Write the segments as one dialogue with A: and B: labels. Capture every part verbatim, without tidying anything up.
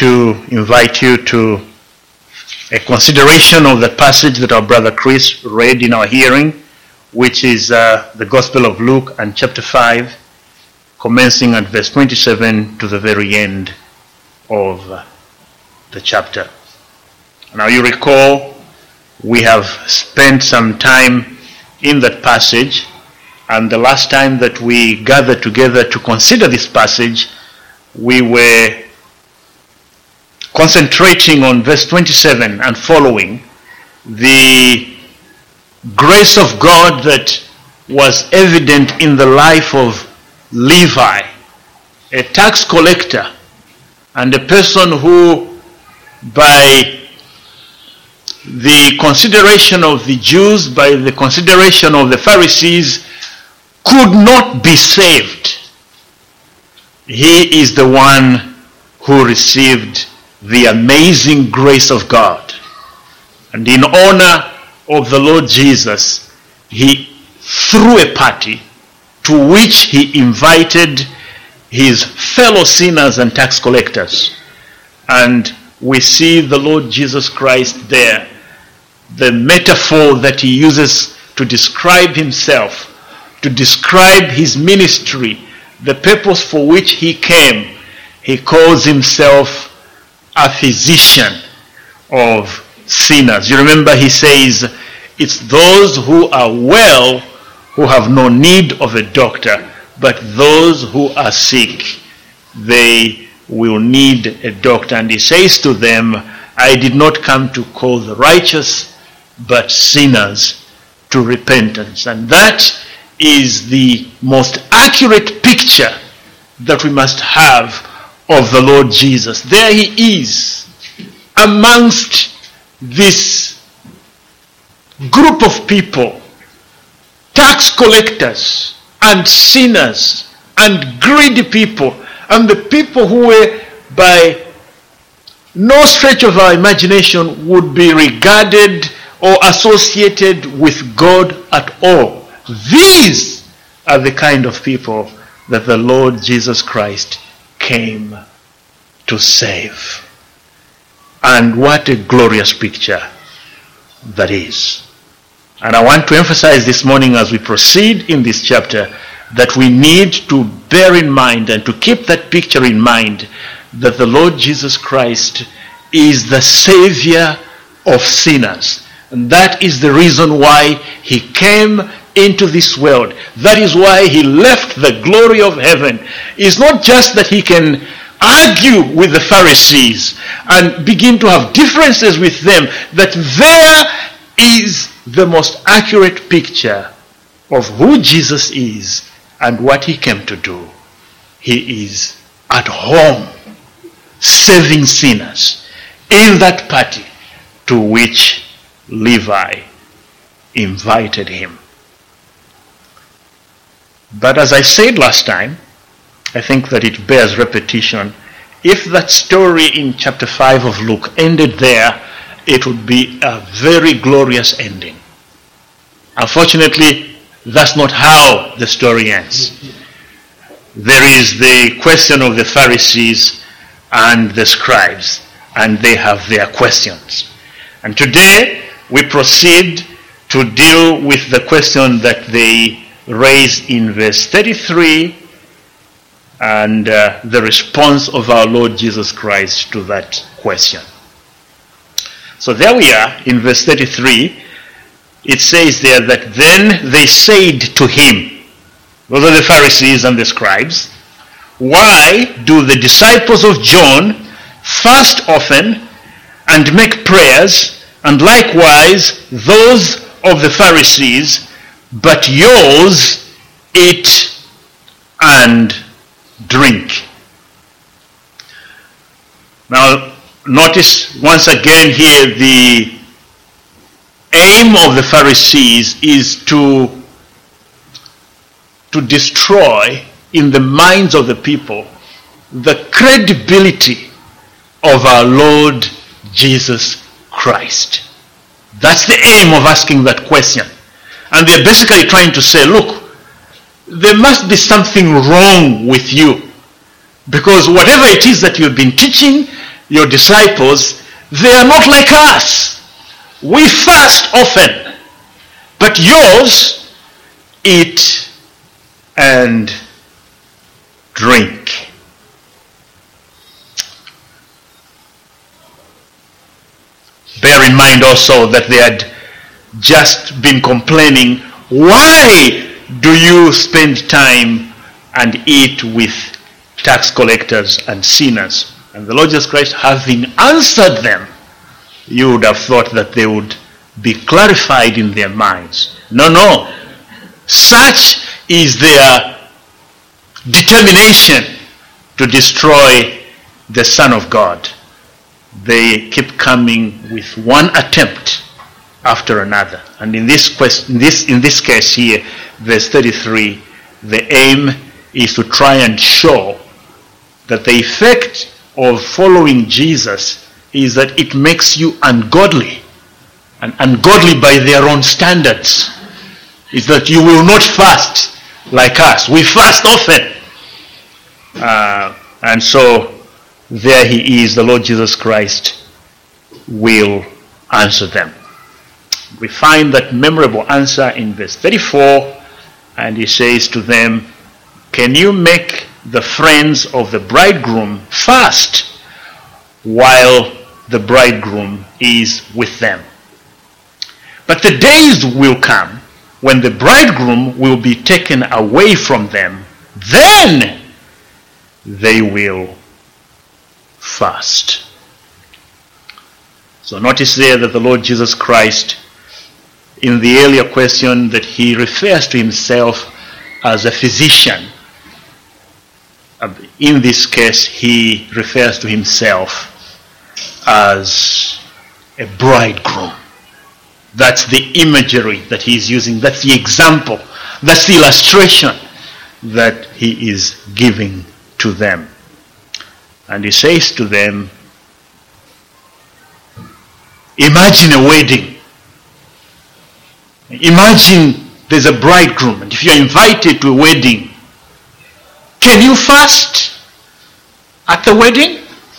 A: to invite you to a consideration of the passage that our brother Chris read in our hearing, which is uh, the Gospel of Luke and chapter five, commencing at verse twenty-seven to the very end of uh, the chapter. Now you recall we have spent some time in that passage, and the last time that we gathered together to consider this passage, we were concentrating on verse twenty-seven and following, the grace of God that was evident in the life of Levi, a tax collector, and a person who, by the consideration of the Jews, by the consideration of the Pharisees, could not be saved. He is the one who received the amazing grace of God. And in honor of the Lord Jesus, he threw a party to which he invited his fellow sinners and tax collectors. And we see the Lord Jesus Christ there, the metaphor that he uses to describe himself, to describe his ministry, the purpose for which he came. He calls himself a physician of sinners. You remember he says, it's those who are well who have no need of a doctor, but those who are sick, they will need a doctor. And he says to them, I did not come to call the righteous, but sinners to repentance. And that is the most accurate picture that we must have of the Lord Jesus. There he is amongst this group of people, tax collectors and sinners and greedy people, and the people who were by no stretch of our imagination would be regarded or associated with God at all. These are the kind of people that the Lord Jesus Christ came to save. And what a glorious picture that is. And I want to emphasize this morning as we proceed in this chapter that we need to bear in mind and to keep that picture in mind, that the Lord Jesus Christ is the Savior of sinners. And that is the reason why he came into this world. That is why he left the glory of heaven. It's not just that he can argue with the Pharisees and begin to have differences with them, that there is the most accurate picture of who Jesus is and what he came to do. He is at home saving sinners in that party to which Levi invited him. But as I said last time, I think that it bears repetition. If that story in chapter five of Luke ended there, it would be a very glorious ending. Unfortunately, that's not how the story ends. There is the question of the Pharisees and the scribes, and they have their questions. And today, we proceed to deal with the question that they raise in verse thirty-three and uh, the response of our Lord Jesus Christ to that question. So there we are in verse thirty-three. It says there that then they said to him, those are the Pharisees and the scribes, why do the disciples of John fast often and make prayers, and likewise those of the Pharisees, but yours eat and drink? Now, notice once again here the aim of the Pharisees is to, to destroy in the minds of the people the credibility of our Lord Jesus Christ. That's the aim of asking that question. And they're basically trying to say, look, there must be something wrong with you, because whatever it is that you've been teaching, your disciples, they are not like us. We fast often, but yours, eat and drink. Bear in mind also that they had just been complaining, why do you spend time and eat with tax collectors and sinners? And the Lord Jesus Christ, having answered them, you would have thought that they would be clarified in their minds. No, no. Such is their determination to destroy the Son of God. They keep coming with one attempt after another. And in this question, this in this case here, verse thirty-three, the aim is to try and show that the effect of following Jesus is that it makes you ungodly, and ungodly by their own standards. Is that you will not fast like us. We fast often. Uh, and so there he is, the Lord Jesus Christ will answer them. We find that memorable answer in verse thirty-four, and he says to them, can you make the friends of the bridegroom fast while the bridegroom is with them? But the days will come when the bridegroom will be taken away from them, then they will fast. So notice there that the Lord Jesus Christ, in the earlier question, that he refers to himself as a physician. In this case, he refers to himself as a bridegroom. That's the imagery that he's using. That's the example. That's the illustration that he is giving to them. And he says to them, imagine a wedding. Imagine there's a bridegroom, and if you're invited to a wedding, can you fast at the wedding?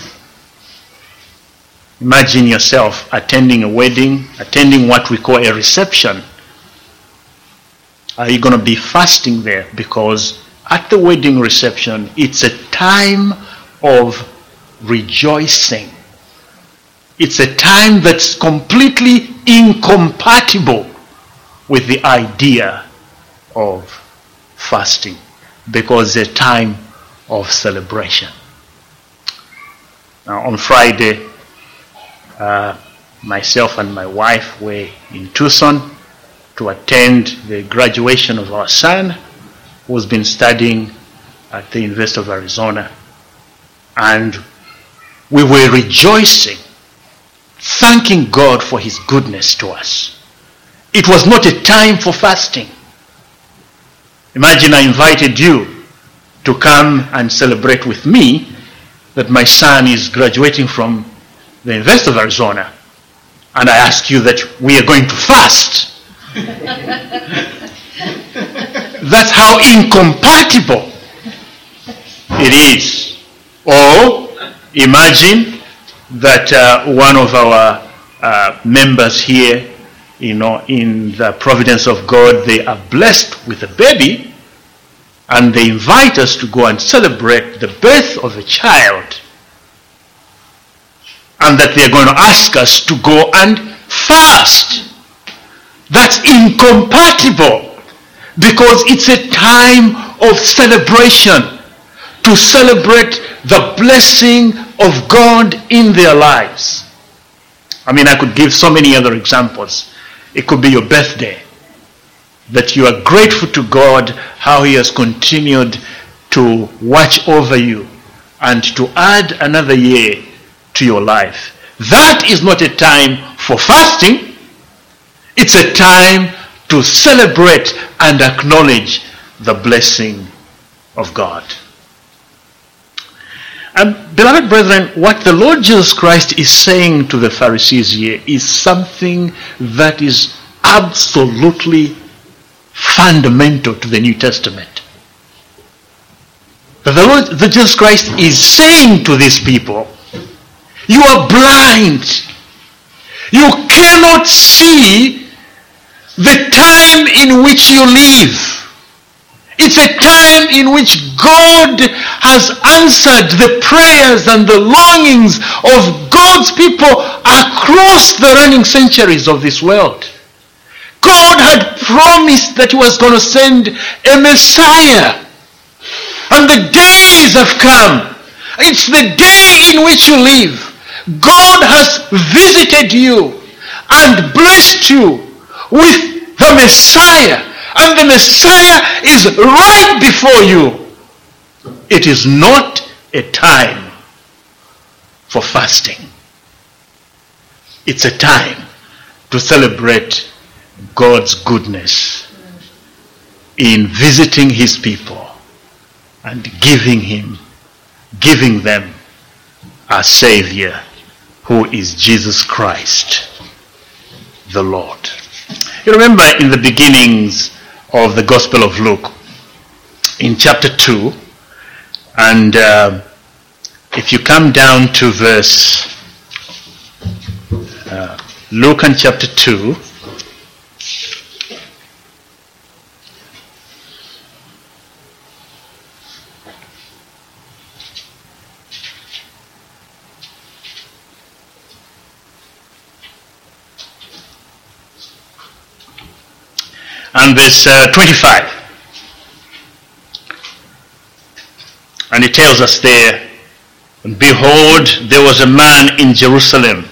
A: Imagine yourself attending a wedding, attending what we call a reception. Are you going to be fasting there? Because at the wedding reception, it's a time of rejoicing. It's a time that's completely incompatible with the idea of fasting, because it's a time of celebration. Now on Friday, uh, myself and my wife were in Tucson to attend the graduation of our son, who's been studying at the University of Arizona. And we were rejoicing, thanking God for his goodness to us. It was not a time for fasting. Imagine I invited you to come and celebrate with me that my son is graduating from the University of Arizona, and I ask you that we are going to fast. That's how incompatible it is. Or imagine that uh, one of our uh, members here, you know, in the providence of God, they are blessed with a baby, and they invite us to go and celebrate the birth of a child, and that they're going to ask us to go and fast. That's incompatible, because it's a time of celebration, to celebrate the blessing of God in their lives. I mean, I could give so many other examples. It could be your birthday, that you are grateful to God how he has continued to watch over you and to add another year to your life. That is not a time for fasting. It's a time to celebrate and acknowledge the blessing of God. And beloved brethren, what the Lord Jesus Christ is saying to the Pharisees here is something that is absolutely fundamental to the New Testament. But the Lord the Jesus Christ is saying to these people, You are blind. You cannot see the time in which you live. It's a time in which God has answered the prayers and the longings of God's people across the running centuries of this world. God had promised that he was going to send a Messiah. And the days have come. It's the day in which you live. God has visited you and blessed you with the Messiah. And the Messiah is right before you. It is not a time for fasting. It's a time to celebrate God's goodness in visiting his people and giving him, giving them a Savior who is Jesus Christ, the Lord. You remember in the beginnings of the Gospel of Luke, in chapter two, and uh, if you come down to verse uh, Luke and chapter two, and verse uh, twenty-five. And it tells us there, and behold, there was a man in Jerusalem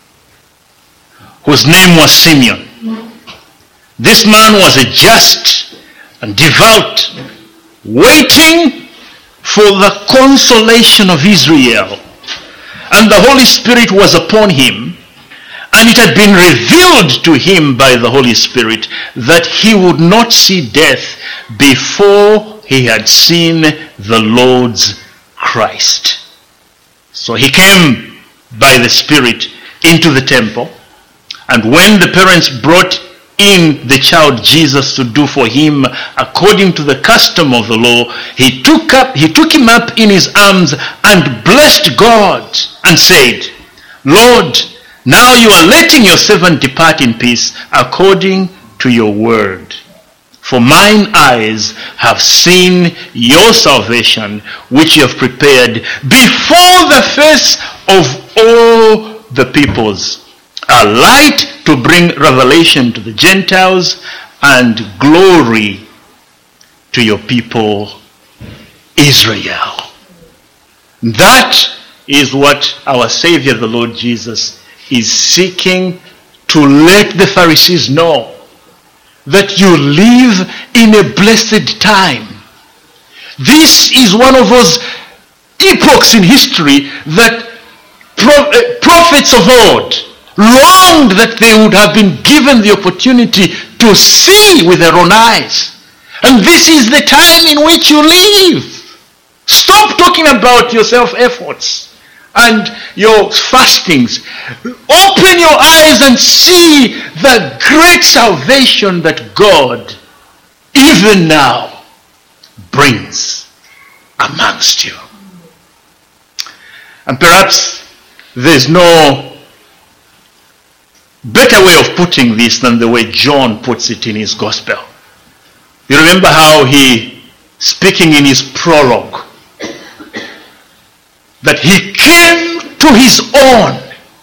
A: whose name was Simeon. This man was a just and devout, waiting for the consolation of Israel. And the Holy Spirit was upon him, and it had been revealed to him by the Holy Spirit that he would not see death before he had seen the Lord's Christ. So he came by the Spirit into the temple, and when the parents brought in the child Jesus to do for him according to the custom of the law, he took up he took him up in his arms and blessed God and said, Lord, now you are letting your servant depart in peace according to your word. For mine eyes have seen your salvation, which you have prepared before the face of all the peoples, a light to bring revelation to the Gentiles and glory to your people Israel. That is what our Savior, the Lord Jesus, is seeking to let the Pharisees know, that you live in a blessed time. This is one of those epochs in history that pro- uh, prophets of old longed that they would have been given the opportunity to see with their own eyes. And this is the time in which you live. Stop talking about your self-efforts and your fastings. Open your eyes and see the great salvation that God, even now, brings amongst you. And perhaps there's no better way of putting this than the way John puts it in his gospel. You remember how he, speaking in his prologue, that he came to his own.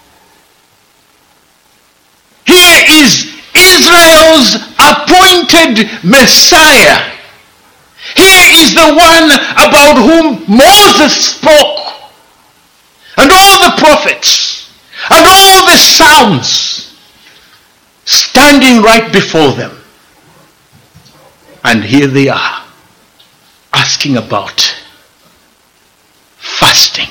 A: Here is Israel's appointed Messiah. Here is the one about whom Moses spoke, and all the prophets, and all the Psalms, standing right before them. And here they are, asking about fasting.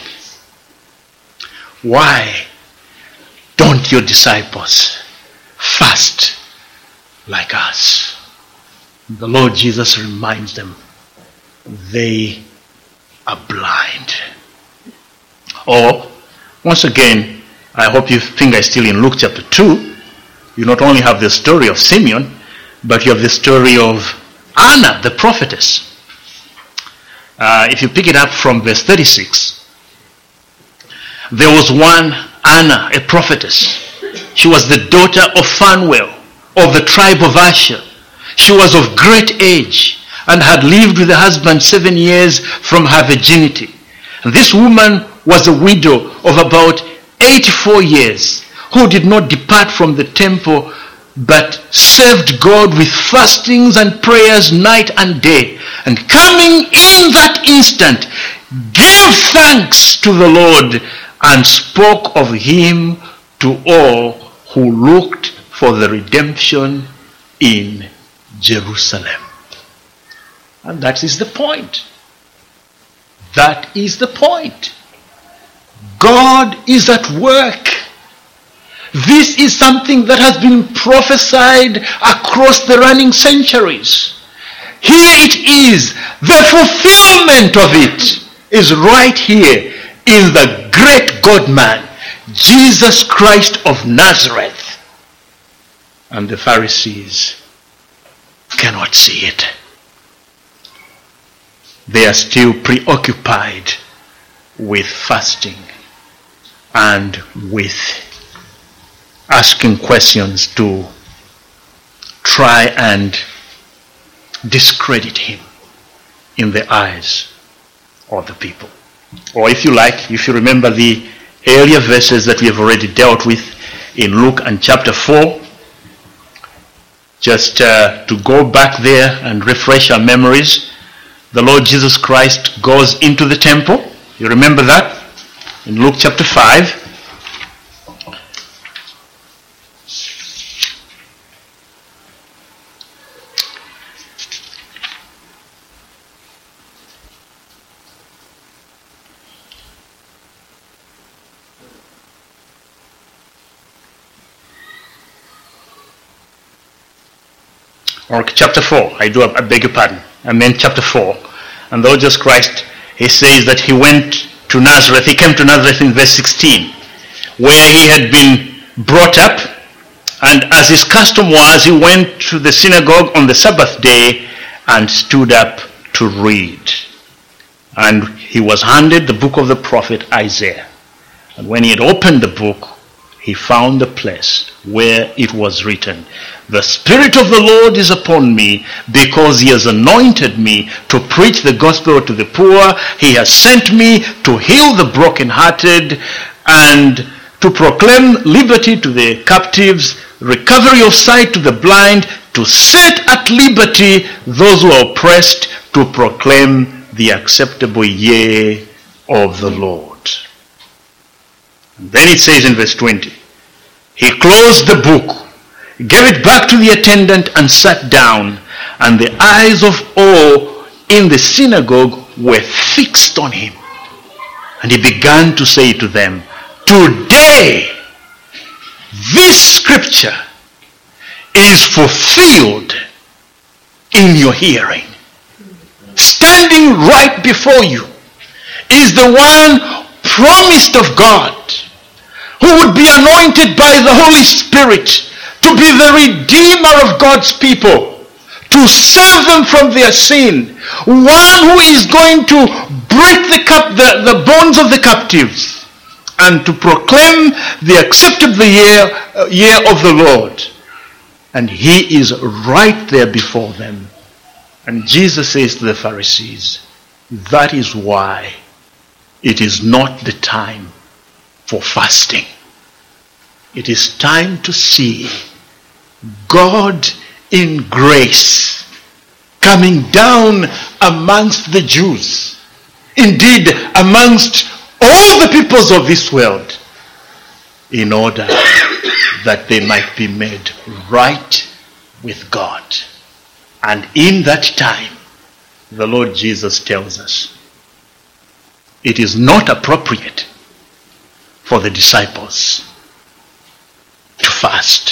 A: Why don't your disciples fast like us? The Lord Jesus reminds them, they are blind. Or, once again, I hope you think I'm still in Luke chapter two. You not only have the story of Simeon, but you have the story of Anna, the prophetess. Uh, if you pick it up from verse thirty-six. There was one, Anna, a prophetess. She was the daughter of Phanuel of the tribe of Asher. She was of great age and had lived with her husband seven years from her virginity. And this woman was a widow of about eighty-four years, who did not depart from the temple, but served God with fastings and prayers night and day. And coming in that instant, gave thanks to the Lord and spoke of him to all who looked for the redemption in Jerusalem. And that is the point. That is the point. God is at work. This is something that has been prophesied across the running centuries. Here it is. The fulfillment of it is right here in the great God-man, Jesus Christ of Nazareth. And the Pharisees cannot see it. They are still preoccupied with fasting and with asking questions to try and discredit him in the eyes of the people. Or if you like, if you remember the earlier verses that we have already dealt with in Luke and chapter four, just uh, to go back there and refresh our memories, the Lord Jesus Christ goes into the temple. You remember that? In Luke chapter five. Or chapter four, I do, I beg your pardon. I meant chapter four. And the Lord Jesus Christ, he says that he went to Nazareth. He came to Nazareth in verse sixteen, where he had been brought up. And as his custom was, he went to the synagogue on the Sabbath day and stood up to read. And he was handed the book of the prophet Isaiah. And when he had opened the book, he found the place where it was written, "The Spirit of the Lord is upon me, because he has anointed me to preach the gospel to the poor. He has sent me to heal the brokenhearted and to proclaim liberty to the captives, recovery of sight to the blind, to set at liberty those who are oppressed, to proclaim the acceptable year of the Lord." And then it says in verse twenty, he closed the book, gave it back to the attendant, and sat down. And the eyes of all in the synagogue were fixed on him. And he began to say to them, "Today, this scripture is fulfilled in your hearing." Standing right before you is the one promised of God, who would be anointed by the Holy Spirit to be the Redeemer of God's people, to save them from their sin, one who is going to break the, cap- the, the bones of the captives and to proclaim the acceptable year, uh, year of the Lord. And he is right there before them. And Jesus says to the Pharisees, that is why it is not the time for fasting. It is time to see God in grace coming down amongst the Jews, indeed amongst all the peoples of this world, in order that they might be made right with God. And in that time, the Lord Jesus tells us, it is not appropriate for the disciples to fast.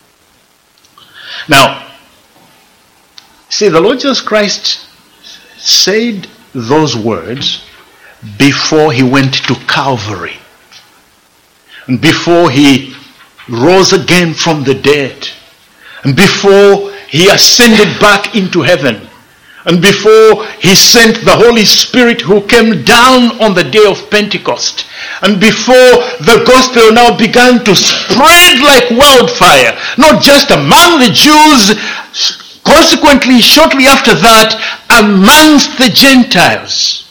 A: Now, see, the Lord Jesus Christ said those words before he went to Calvary, and before he rose again from the dead, and before he ascended back into heaven, and before he sent the Holy Spirit who came down on the day of Pentecost, and before the gospel now began to spread like wildfire, not just among the Jews, consequently shortly after that amongst the Gentiles.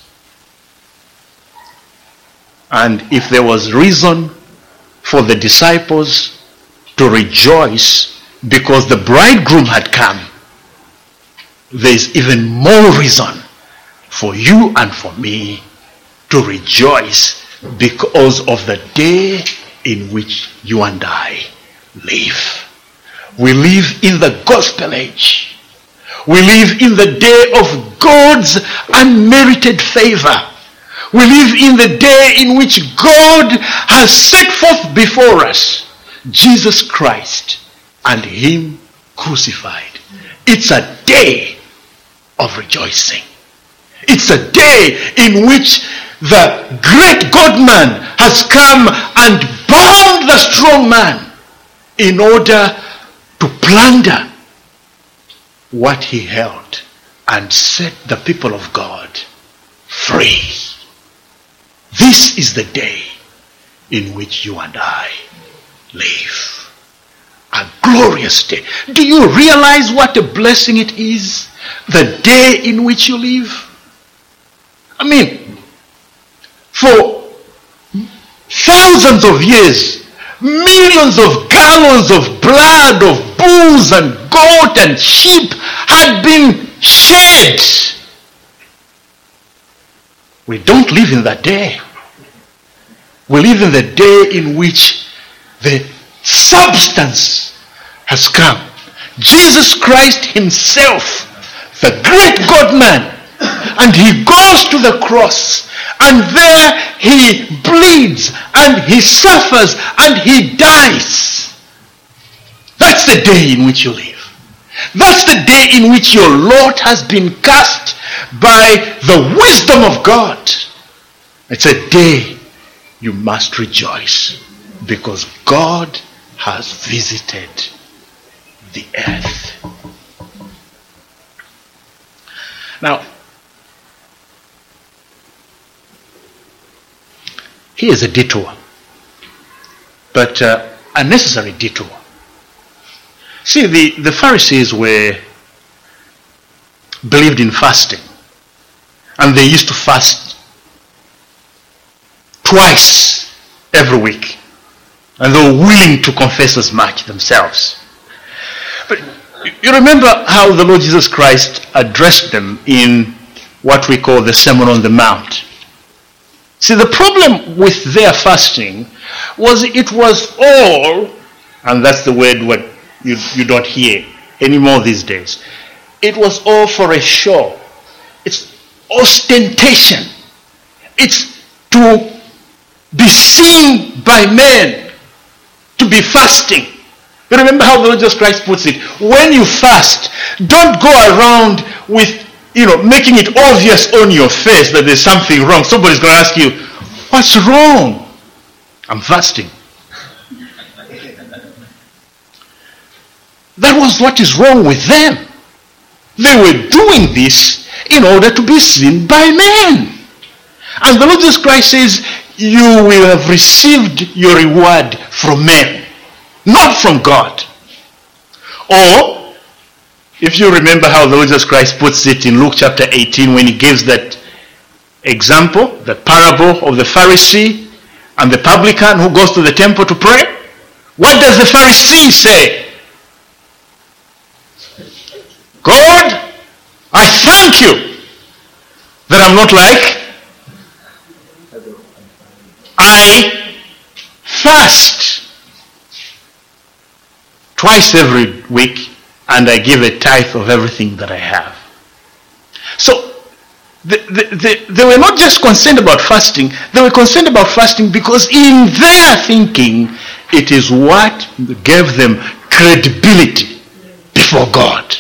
A: And if there was reason for the disciples to rejoice because the bridegroom had come, there is even more reason for you and for me to rejoice because of the day in which you and I live. We live in the gospel age. We live in the day of God's unmerited favor. We live in the day in which God has set forth before us Jesus Christ and him crucified. It's a day of rejoicing. It's a day in which the great God-man has come and bound the strong man in order to plunder what he held and set the people of God free. This is the day in which you and I live. A glorious day. Do you realize what a blessing it is? The day in which you live? I mean, for thousands of years, millions of gallons of blood of bulls and goat and sheep had been shed. We don't live in that day. We live in the day in which the substance has come. Jesus Christ himself, the great God-man, and he goes to the cross, and there he bleeds and he suffers and he dies. That's the day in which you live. That's the day in which your lot has been cast by the wisdom of God. It's a day you must rejoice because God has visited the earth. Now, here's a detour, but uh, a necessary detour. See, the, the Pharisees were believed in fasting, and they used to fast twice every week, and they were willing to confess as much themselves. But you remember how the Lord Jesus Christ addressed them in what we call the Sermon on the Mount. See, the problem with their fasting was it was all, and that's the word what you, you don't hear anymore these days, it was all for a show. It's ostentation. It's to be seen by men, to be fasting. You remember how the Lord Jesus Christ puts it? When you fast, don't go around with, you know, making it obvious on your face that there's something wrong. Somebody's going to ask you, what's wrong? I'm fasting. That was what is wrong with them. They were doing this in order to be seen by men. And the Lord Jesus Christ says, you will have received your reward from men, not from God. Or, if you remember how the Lord Jesus Christ puts it in Luke chapter eighteen, when he gives that example, the parable of the Pharisee and the publican who goes to the temple to pray, what does the Pharisee say? God, I thank you that I'm not like I fast twice every week and I give a tithe of everything that I have. So they, they, they were not just concerned about fasting, they were concerned about fasting because in their thinking it is what gave them credibility before God.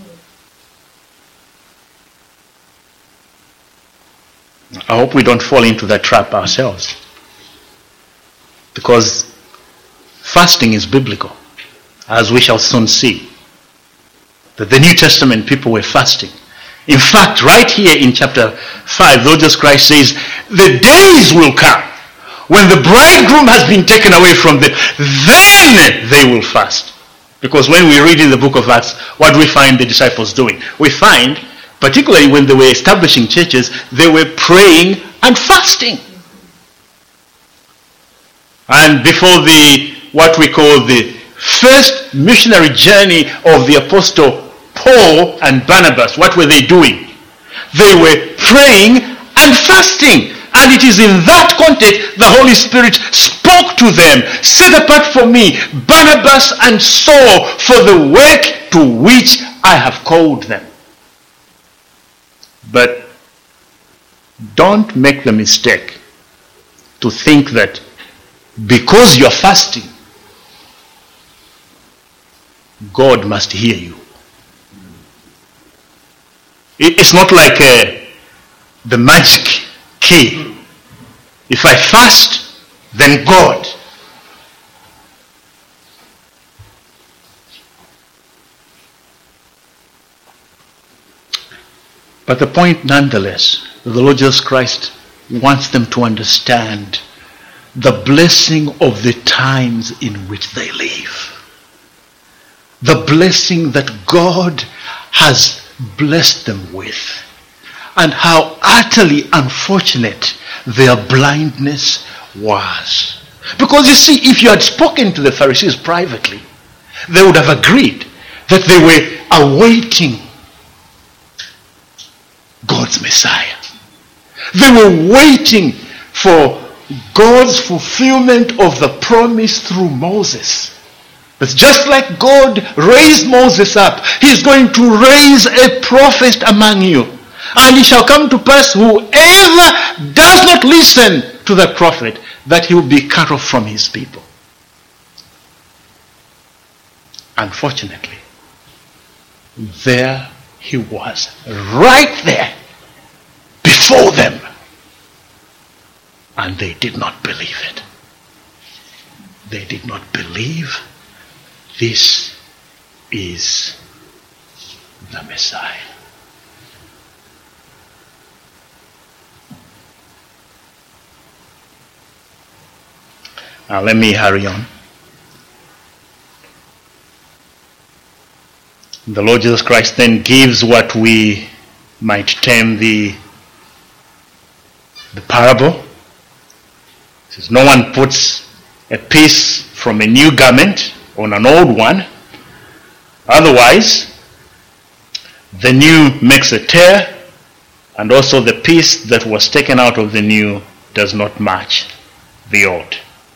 A: I hope we don't fall into that trap ourselves. Because fasting is biblical, as we shall soon see. That the New Testament people were fasting In fact, right here in chapter five, the Lord Jesus Christ says, the days will come when the bridegroom has been taken away from them, then they will fast. Because when we read in the book of Acts, what do we find the disciples doing? We find, particularly when they were establishing churches, they were praying and fasting. And before the, what we call the first missionary journey of the apostle Paul and Barnabas, what were they doing? They were praying and fasting. And it is in that context the Holy Spirit spoke to them, set apart for me Barnabas and Saul for the work to which I have called them. But don't make the mistake to think that because you're fasting, God must hear you. It's not like uh, the magic key. If I fast, then God. But the point nonetheless, the Lord Jesus Christ wants them to understand the blessing of the times in which they live. The blessing that God has blessed them with. And how utterly unfortunate their blindness was. Because you see, if you had spoken to the Pharisees privately, they would have agreed that they were awaiting God's Messiah. They were waiting for God's fulfillment of the promise through Moses. But just like God raised Moses up, He's going to raise a prophet among you. And it shall come to pass, whoever does not listen to the prophet, that he will be cut off from his people. Unfortunately, there he was, right there, before them. And they did not believe it. They did not believe this is the Messiah. Now let me hurry on. The Lord Jesus Christ then gives what we might term the, the parable. He says, no one puts a piece from a new garment on an old one. Otherwise, the new makes a tear, and also the piece that was taken out of the new does not match the old.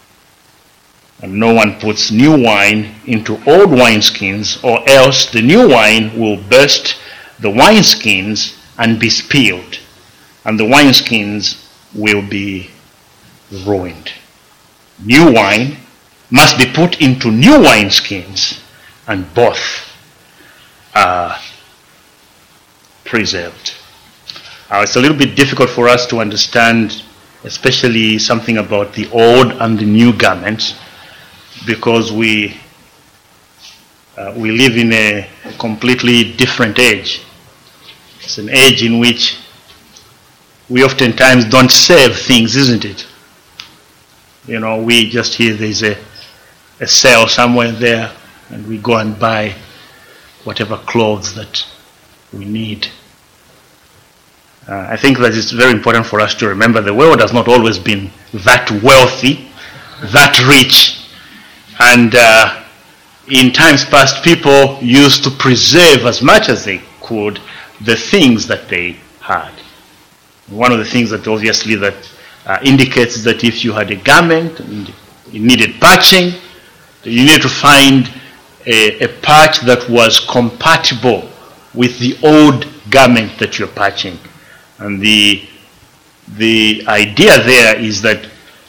A: And no one puts new wine into old wineskins, or else the new wine will burst the wineskins and be spilled, and the wineskins will be ruined. New wine must be put into new wineskins, and both are preserved. Uh, it's a little bit difficult for us to understand, especially something about the old and the new garments, because we uh, we live in a completely different age. It's an age in which we oftentimes don't save things, isn't it? You know, we just hear there's a, a sale somewhere there, and we go and buy whatever clothes that we need. Uh, I think that it's very important for us to remember the world has not always been that wealthy, that rich. And uh, in times past, people used to preserve as much as they could the things that they had. One of the things that obviously that uh, indicates that if you had a garment and you needed patching, you needed to find a, a patch that was compatible with the old garment that you're patching. And the, the idea there is that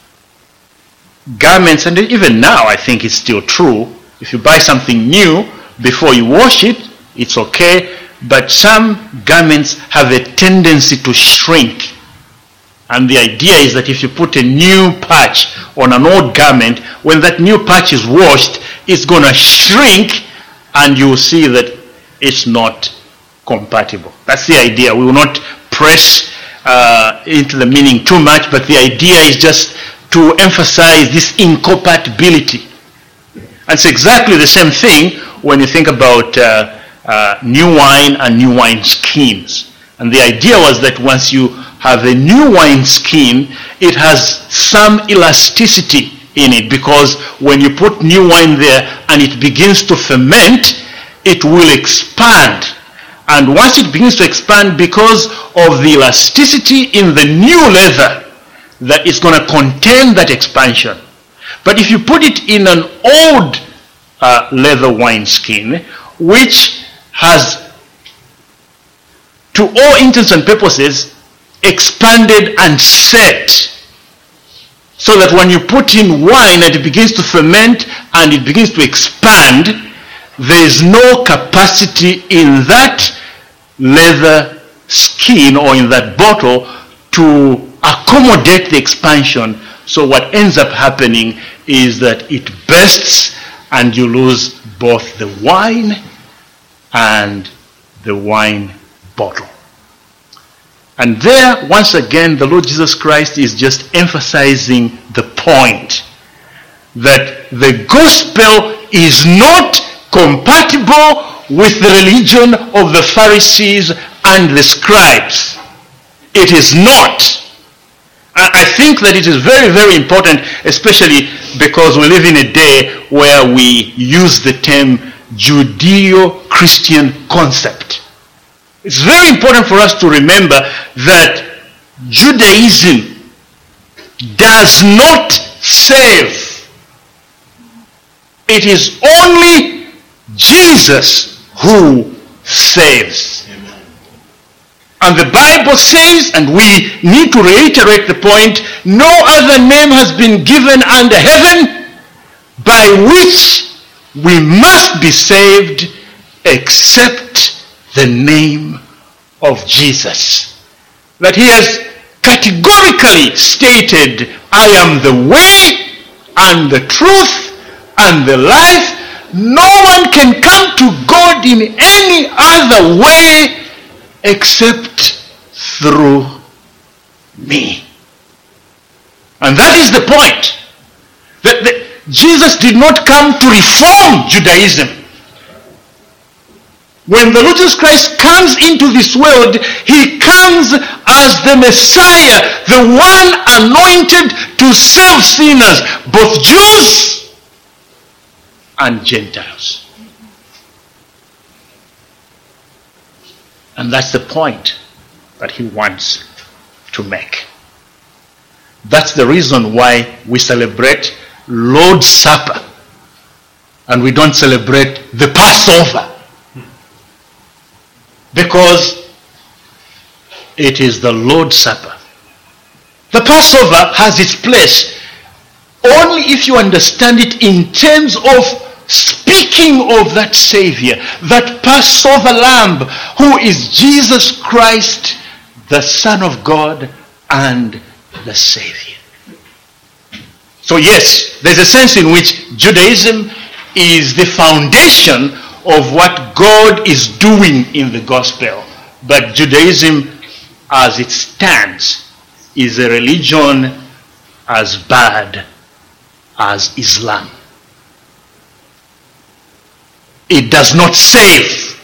A: garments, and even now I think it's still true, if you buy something new, before you wash it, it's okay, but some garments have a tendency to shrink. And the idea is that if you put a new patch on an old garment, when that new patch is washed, it's going to shrink, and you'll see that it's not compatible. That's the idea. We will not press uh, into the meaning too much, but the idea is just to emphasize this incompatibility. And it's exactly the same thing when you think about uh, uh, new wine and new wine skins. And the idea was that once you have a new wine skin, it has some elasticity in it, because when you put new wine there and it begins to ferment, it will expand. And once it begins to expand, because of the elasticity in the new leather, that is going to contain that expansion. But if you put it in an old uh, leather wine skin, which has, to all intents and purposes, expanded and set, so that when you put in wine and it begins to ferment and it begins to expand, there is no capacity in that leather skin or in that bottle to accommodate the expansion. So what ends up happening is that it bursts and you lose both the wine and the wine bottle. And there, once again, the Lord Jesus Christ is just emphasizing the point that the gospel is not compatible with the religion of the Pharisees and the scribes. It is not. I think that it is very, very important, especially because we live in a day where we use the term Judeo-Christian concept. It's very important for us to remember that Judaism does not save. It is only Jesus who saves. Amen. And the Bible says, and we need to reiterate the point, no other name has been given under heaven by which we must be saved except the name of Jesus. That he has categorically stated, I am the way and the truth and the life. No one can come to God in any other way except through me. And that is the point. That the, Jesus did not come to reform Judaism. When the Lord Jesus Christ comes into this world, he comes as the Messiah, the one anointed to save sinners, both Jews and Gentiles. And that's the point that he wants to make. That's the reason why we celebrate Lord's Supper and we don't celebrate the Passover. Because it is the Lord's Supper. The Passover has its place only if you understand it in terms of speaking of that Savior, that Passover Lamb, who is Jesus Christ, the Son of God and the Savior. So yes, there's a sense in which Judaism is the foundation of what God is doing in the gospel. But Judaism, as it stands, is a religion as bad as Islam. It does not save.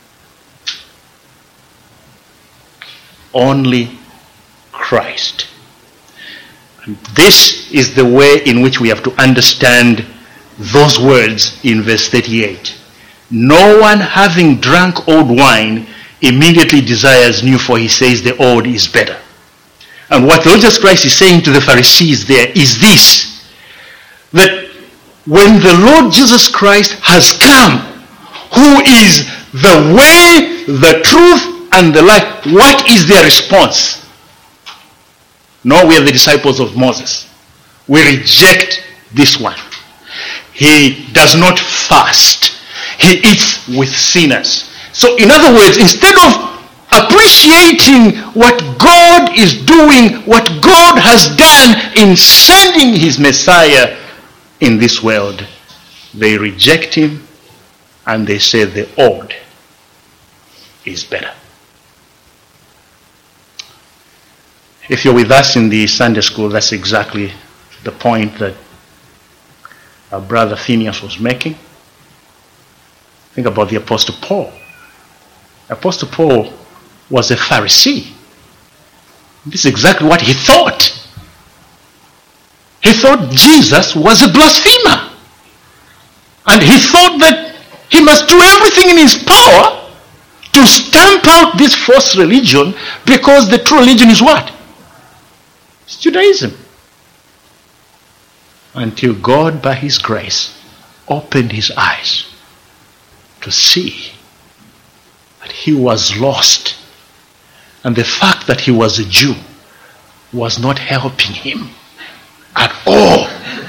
A: Only Christ. And this is the way in which we have to understand those words in verse thirty-eight. No one having drunk old wine immediately desires new, for he says the old is better. And what the Lord Jesus Christ is saying to the Pharisees there is this, that when the Lord Jesus Christ has come, who is the way, the truth, and the life, what is their response? No, we are the disciples of Moses. We reject this one. He does not fast. He eats with sinners. So in other words, instead of appreciating what God is doing, what God has done in sending his Messiah in this world, they reject him and they say the old is better. If you're with us in the Sunday school, that's exactly the point that our brother Phineas was making. Think about the Apostle Paul. Apostle Paul was a Pharisee. This is exactly what he thought. He thought Jesus was a blasphemer. And he thought that he must do everything in his power to stamp out this false religion, because the true religion is what? It's Judaism. Until God, by his grace, opened his eyes to see that he was lost. And the fact that he was a Jew was not helping him at all.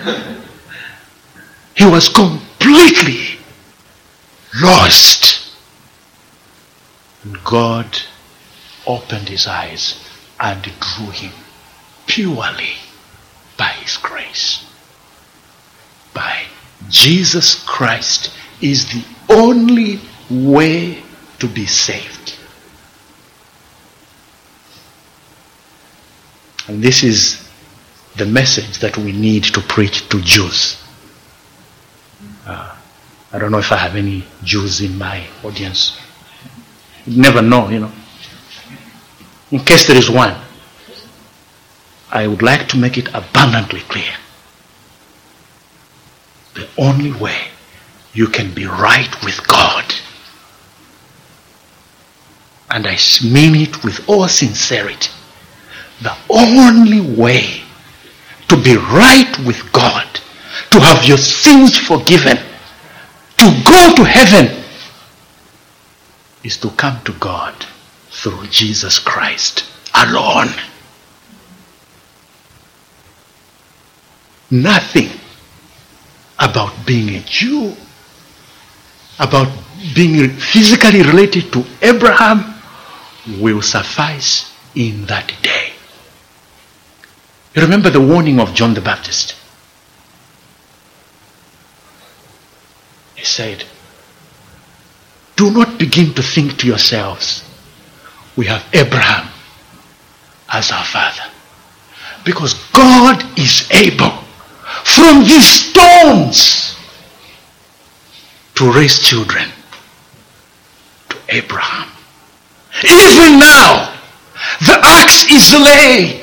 A: He was completely lost. And God opened his eyes and drew him purely by his grace. By Jesus Christ is the only way to be saved. And this is the message that we need to preach to Jews. Uh, I don't know if I have any Jews in my audience. You never know, you know. In case there is one, I would like to make it abundantly clear. The only way you can be right with God, and I mean it with all sincerity, the only way to be right with God, to have your sins forgiven, to go to heaven, is to come to God through Jesus Christ alone. Nothing about being a Jew, about being physically related to Abraham, will suffice in that day. You remember the warning of John the Baptist? He said, do not begin to think to yourselves, we have Abraham as our father. Because God is able from these stones to raise children to Abraham. Even now, the axe is laid.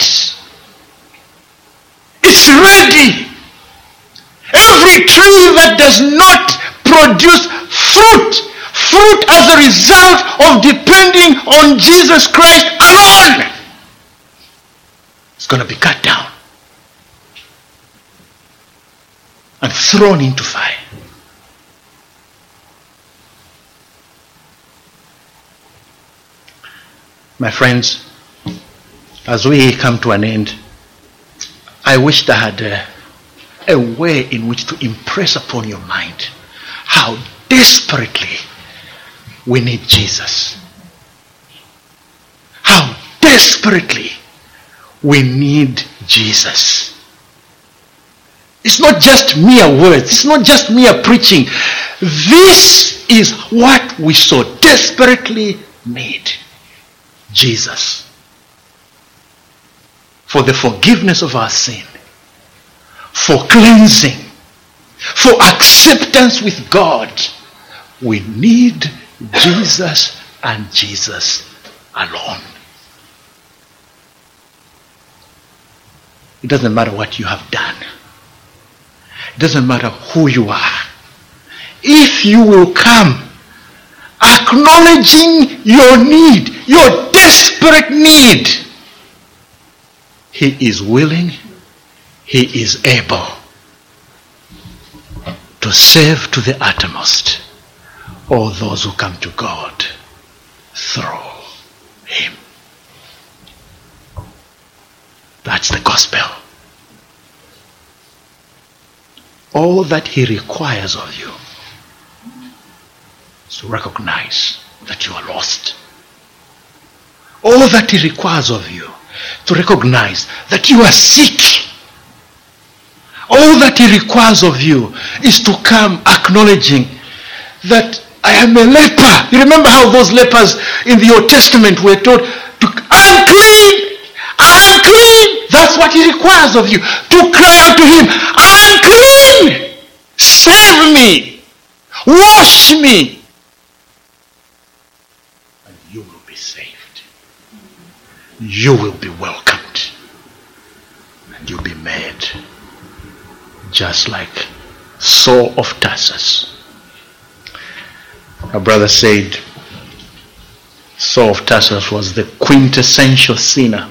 A: It's ready. Every tree that does not produce fruit, fruit as a result of depending on Jesus Christ alone, is going to be cut down and thrown into fire. My friends, as we come to an end, I wished I had a, a way in which to impress upon your mind how desperately we need Jesus. How desperately we need Jesus. It's not just mere words. It's not just mere preaching. This is what we so desperately need. Jesus. For the forgiveness of our sin. For cleansing. For acceptance with God. We need Jesus and Jesus alone. It doesn't matter what you have done. It doesn't matter who you are. If you will come acknowledging your need, your desperate need, He is willing, He is able to save to the uttermost all those who come to God through Him. That's the gospel. All that He requires of you is to recognize that you are lost. All that He requires of you to recognize that you are sick. All that He requires of you is to come acknowledging that I I am a leper. You remember how those lepers in the Old Testament were told, to, I'm clean, I'm clean. That's what he requires of you, to cry out to him, I'm clean, save me, wash me, and you will be saved. You will be welcomed, and you'll be made just like Saul of Tarsus. Our brother said Saul of Tarsus was the quintessential sinner.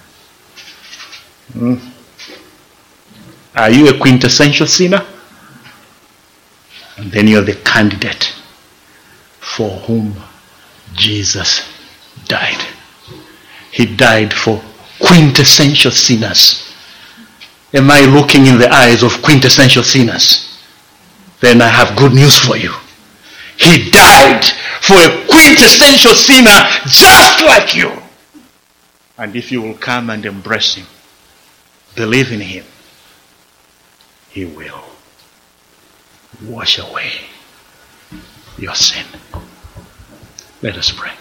A: Hmm? Are you a quintessential sinner? And then you're the candidate for whom Jesus died. He died for quintessential sinners. Am I looking in the eyes of quintessential sinners? Then I have good news for you. He died for a quintessential sinner just like you. And if you will come and embrace him, believe in him, he will wash away your sin. Let us pray.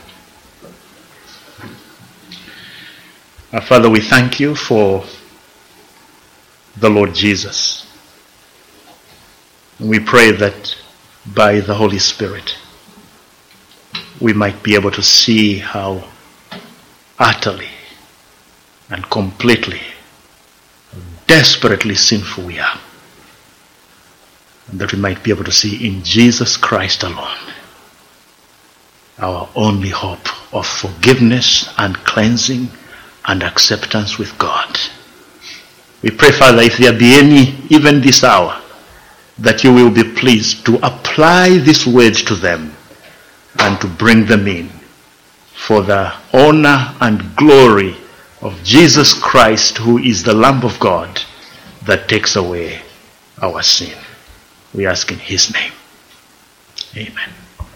A: Our Father, we thank you for the Lord Jesus. And we pray that by the Holy Spirit we might be able to see how utterly and completely, desperately sinful we are. And that we might be able to see in Jesus Christ alone our only hope of forgiveness and cleansing and acceptance with God. We pray, Father, if there be any, even this hour, that you will be pleased to apply these words to them and to bring them in for the honor and glory of Jesus Christ, who is the Lamb of God that takes away our sin. We ask in his name. Amen.